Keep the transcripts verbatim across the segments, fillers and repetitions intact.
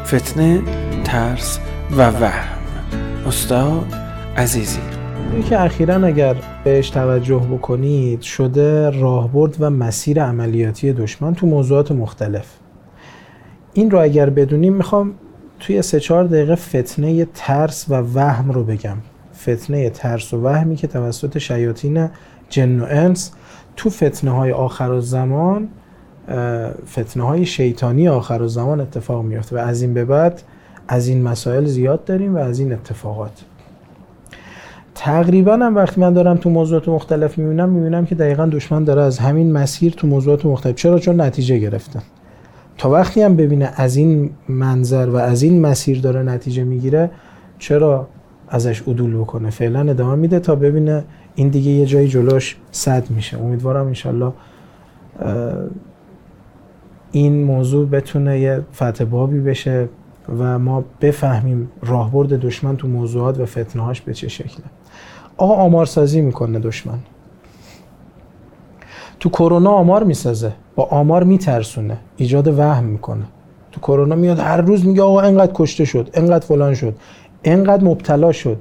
فتنه، ترس و وهم. استاد عزیزی. این که اخیراً اگر بهش توجه بکنید شده راهبرد و مسیر عملیاتی دشمن تو موضوعات مختلف. این رو اگر بدونیم میخوام توی سه چهار دقیقه فتنه ترس و وهم رو بگم. فتنه ترس و وهمی که توسط شیاطین جن و انس تو فتنه های آخرالزمان، فتنه های شیطانی آخرالزمان اتفاق میفته و از این به بعد از این مسائل زیاد داریم و از این اتفاقات. تقریبا هم وقتی من دارم تو موضوعات مختلف میبینم میبینم که دقیقاً دشمن داره از همین مسیر تو موضوعات مختلف. چرا؟ چون نتیجه گرفتن. تا وقتی هم ببینه از این منظر و از این مسیر داره نتیجه میگیره، چرا ازش عدول بکنه؟ فعلا ادامه میده تا ببینه این دیگه یه جایی جلوش سد میشه. امیدوارم انشالله این موضوع بتونه یه فتح بابی بشه و ما بفهمیم راهبرد دشمن تو موضوعات و فتنه‌هاش به چه شکله. آقا آمارسازی میکنه دشمن. تو کرونا آمار میسازه، با آمار میترسونه، ایجاد وهم میکنه. تو کرونا میاد هر روز میگه آقا اینقدر کشته شد، اینقدر فلان شد، اینقدر مبتلا شد.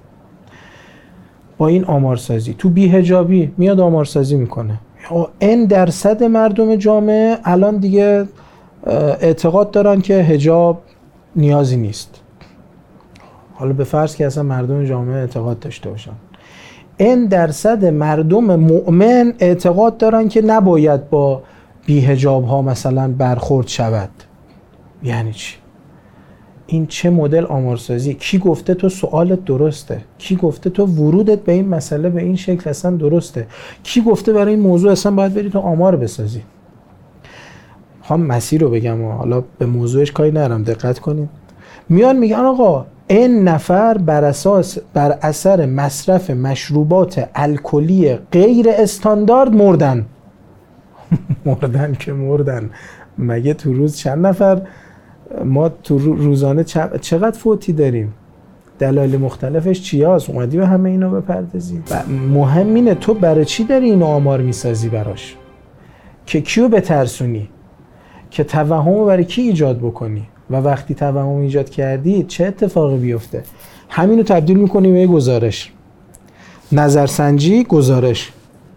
با این آمارسازی تو بی‌حجابی میاد آمارسازی میکنه. این درصد مردم جامعه الان دیگه اعتقاد دارن که حجاب نیازی نیست. حالا به فرض که اصلا مردم جامعه اعتقاد داشته باشن، این درصد مردم مؤمن اعتقاد دارن که نباید با بی‌حجاب ها مثلا برخورد شود. یعنی چی؟ این چه مدل آمارسازی؟ کی گفته تو سوالت درسته؟ کی گفته تو ورودت به این مسئله به این شکل اصلا درسته؟ کی گفته برای این موضوع اصلا باید بری تو آمار بسازی؟ هم مسیر رو بگم و حالا به موضوعش کاری ندارم، دقت کنید. میان میگن آقا این نفر بر اساس بر اثر مصرف مشروبات الکلی غیر استاندارد مردن. مردن که مردن. مگه تو روز چند نفر ما تو روزانه چقدر فوتی داریم؟ دلایل مختلفش چی هست؟ اومدی به همه اینا بپردازی؟ مهم اینه تو برای چی داری اینو آمار میسازی براش؟ که کیو بترسونی؟ که توهمو برای کی ایجاد بکنی؟ و وقتی توهم ایجاد کردی چه اتفاقی بیفته؟ همینو تبدیل میکنی به گزارش. نظرسنجی، گزارش.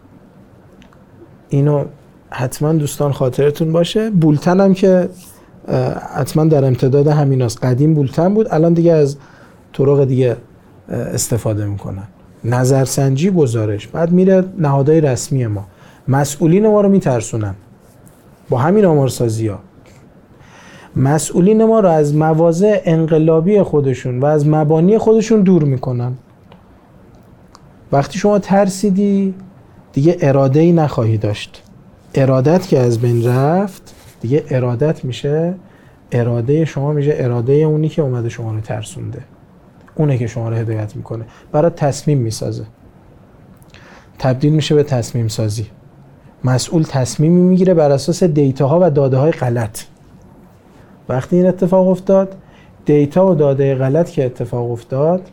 اینو حتما دوستان خاطرتون باشه. بولتن هم که حتما در امتداد همیناست. قدیم بولتن بود، الان دیگه از طرق دیگه استفاده میکنن. نظرسنجی، گزارش. بعد میره نهادهای رسمی ما، مسئولین ما رو میترسونن با همین آمارسازی ها. مسئولین ما رو از مواضع انقلابی خودشون و از مبانی خودشون دور میکنن. وقتی شما ترسیدی دیگه اراده‌ای نخواهی داشت. ارادت که از بین رفت دیگه ارادت میشه، اراده شما میشه اراده اونی که اومده شما رو ترسونده. اونه که شما رو هدایت میکنه، برای تصمیم میسازه، تبدیل میشه به تصمیم سازی. مسئول تصمیمی میگیره بر اساس دیتاها و داده‌های غلط. وقتی این اتفاق افتاد، دیتا و داده غلط که اتفاق افتاد،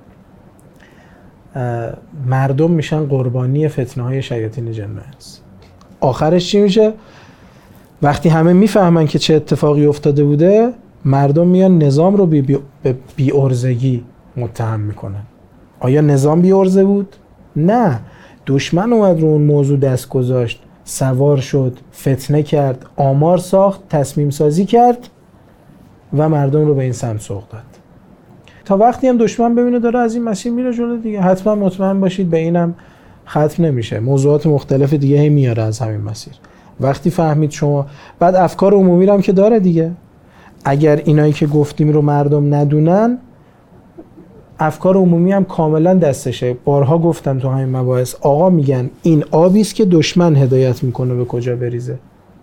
مردم میشن قربانی فتنه‌های شیاطین جن و انس. آخرش چی میشه؟ وقتی همه میفهمن که چه اتفاقی افتاده بوده، مردم میان نظام رو بی بی ارزگی متهم میکنن. آیا نظام بی ارزه بود؟ نه، دشمن اومد رو اون موضوع دست گذاشت، سوار شد، فتنه کرد، آمار ساخت، تصمیم سازی کرد و مردم رو به این سمت سوق داد. تا وقتی هم دشمن ببینه داره از این مسیر میره جلو دیگه، حتما مطمئن باشید به اینم ختم نمیشه. موضوعات مختلف دیگه هم میاره از همین مسیر. وقتی فهمید شما، بعد افکار عمومی هم که داره دیگه. اگر اینایی که گفتیم رو مردم ندونن، افکار عمومی هم کاملا دستشه. بارها گفتم تو همین مباحث، آقا میگن این آبی است که دشمن هدایت میکنه به کجا بریزه.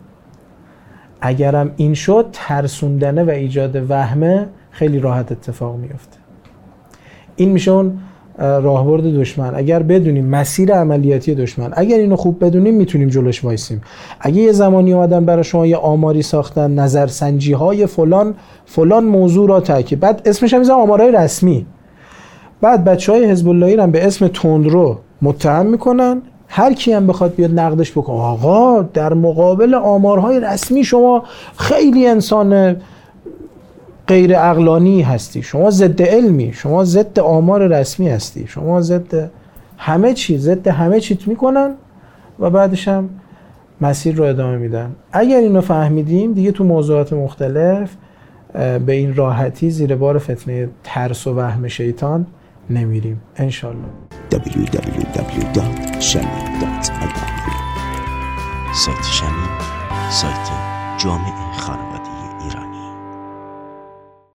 اگرم این شد، ترسوندنه و ایجاد وهمه خیلی راحت اتفاق میفته. این میشه اون راهبرد دشمن. اگر بدونیم مسیر عملیاتی دشمن، اگر اینو خوب بدونیم میتونیم جلوش وایسیم. اگه یه زمانی اومدن برای شما یه آماری ساختن، نظرسنجی های فلان فلان موضوع را تاکید، بعد اسمش هم میذارن آمارهای رسمی، بعد بچهای حزب اللهی رو به اسم تندرو متهم میکنن، هر کی هم بخواد بیاد نقدش بکنه، آقا در مقابل آمارهای رسمی شما خیلی انسان غیر عقلانی هستی، شما ضد علمی، شما ضد آمار رسمی هستی، شما ضد همه چی، ضد همه چیت میکنن و بعدش هم مسیر رو ادامه میدن. اگر اینو فهمیدیم دیگه تو موضوعات مختلف به این راحتی زیر بار فتنه ترس و وهم شیطان نمیریم انشالله. دبلیو دبلیو دبلیو دات شمیم دات آی آر سایت شمیم، سایت جامع خانواده.